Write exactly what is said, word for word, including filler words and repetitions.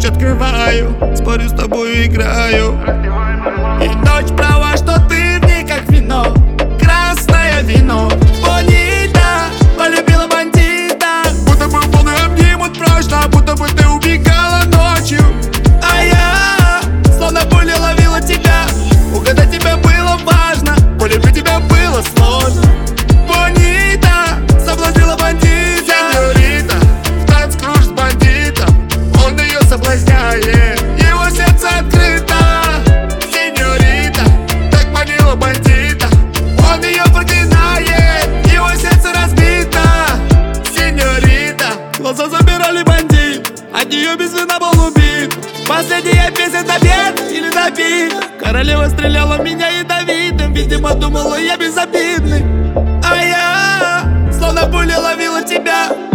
ключ открываю, спорю с тобой, играю. И ночь права, что ты в ней как вино, красное вино. Бонита полюбила бандита, будто бы полный обнимут прочно, будто бы ты убегала ночью. А я словно пуля ловила тебя, угадать тебя было важно, полюбить тебя было сложно. Бонита соблазнила бандита, сеньорита в танц кружит с бандитом, он ее соблазняет, его сердце открыто. Сеньорита так манила бандита, он ее проклинает, его сердце разбито. Сеньорита глаза забирали бандит, от нее без вина был убит. Последняя песня добит или добит, королева стреляла в меня ядовитым, видимо думала я безобидный. А я словно пуля ловила тебя,